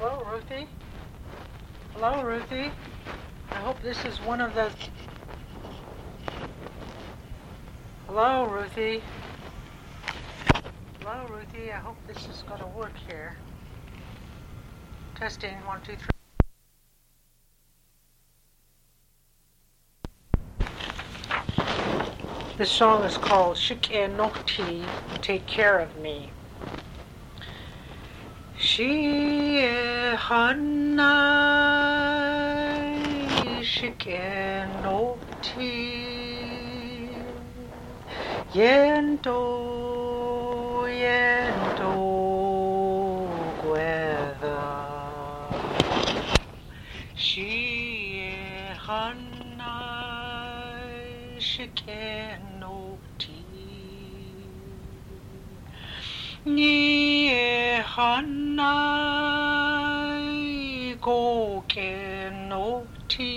Hello, Ruthie. Hello, Ruthie. I hope this is one of the... Hello, Ruthie. Hello, Ruthie. I hope this is going to work here. Testing, 1, 2, 3. This song is called Shikenokti, Take Care of Me. Shihanai Shikenokti Yento Gwetha Shihanai Shikenokti Hanai Gokenoti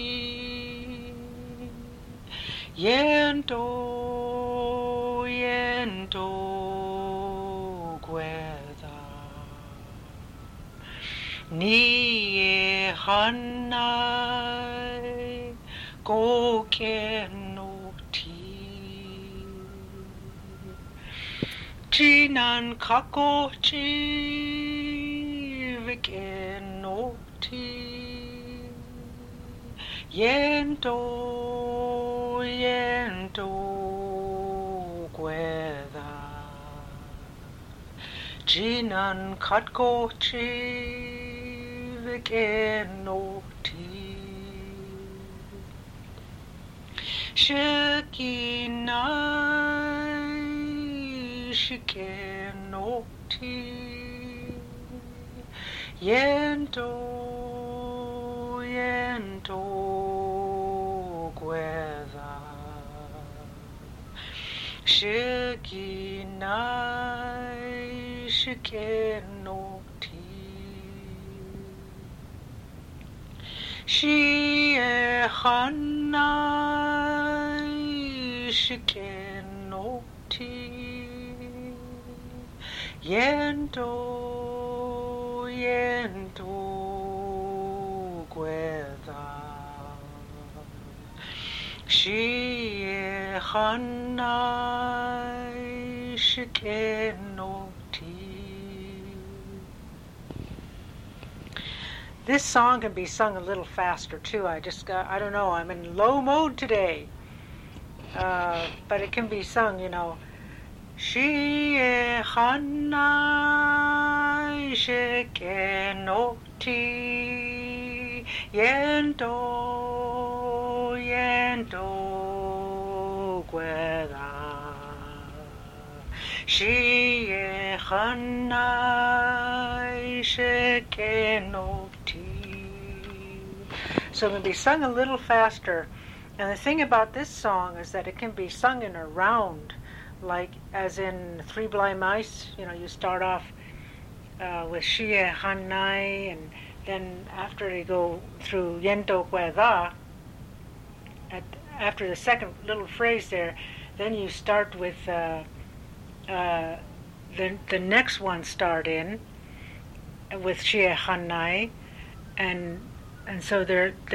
Yento Gwetha Hanai Gokenoti Jinan Kakochi Vikenoti Yento Gwetha Jinan Katkochi Vikenoti Shekinai Shikenoti Yento Gwetha Shekinai Shikenoti Shehanai Shikenoti Yento Gwetha Shehanai Shikenoti. This song can be sung a little faster too. I don't know, I'm in low mode today. But it can be sung, Shehanai Shikenoti Yento Gwetha Shehanai Shikenoti. So it can be sung a little faster. And the thing about this song is that it can be sung in a round, like as in Three Blind Mice. You start off with Shie Hanai, and then after you go through Yento Gwetha, after the second little phrase there, then you start with the next one start in with Shie Hanai, and so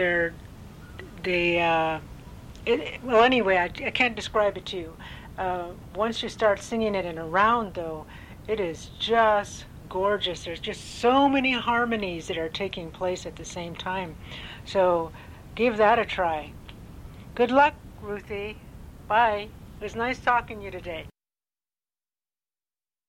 well, anyway, I can't describe it to you. Once you start singing it in a round, though, it is just gorgeous. There's just so many harmonies that are taking place at the same time. So give that a try. Good luck, Ruthie. Bye. It was nice talking to you today.